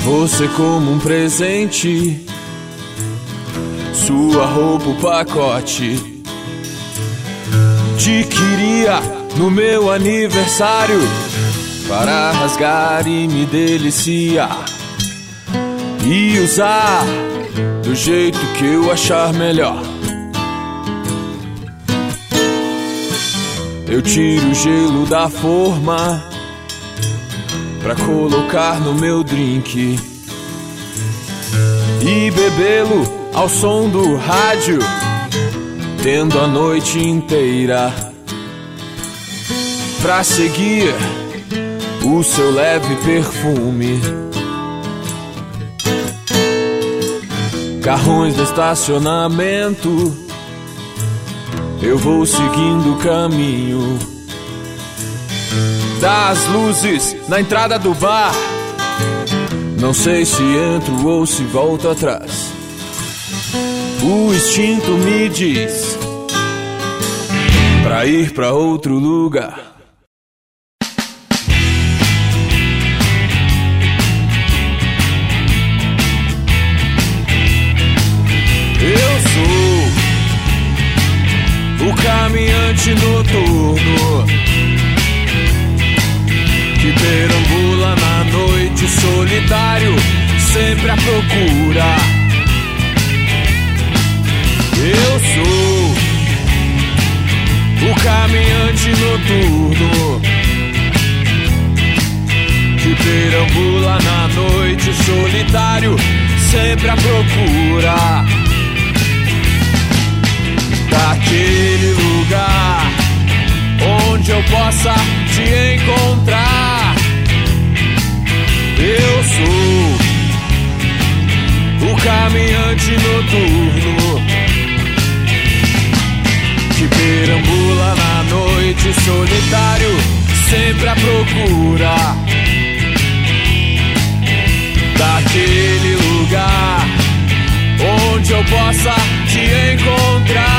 Você como um presente, sua roupa, o pacote. Te queria no meu aniversário para rasgar e me deliciar e usar do jeito que eu achar melhor. Eu tiro o gelo da forma pra colocar no meu drink e bebê-lo ao som do rádio, tendo a noite inteira pra seguir o seu leve perfume. Carrões no estacionamento, eu vou seguindo o caminho das luzes na entrada do bar. Não sei se entro ou se volto atrás. O instinto me diz pra ir pra outro lugar. Eu sou o caminhante noturno que perambula na noite solitário, sempre à procura. Eu sou o caminhante noturno que perambula na noite solitário, sempre à procura daquele lugar onde eu possa te encontrar. Eu sou o caminhante noturno que perambula na noite solitário, sempre à procura daquele lugar onde eu possa te encontrar.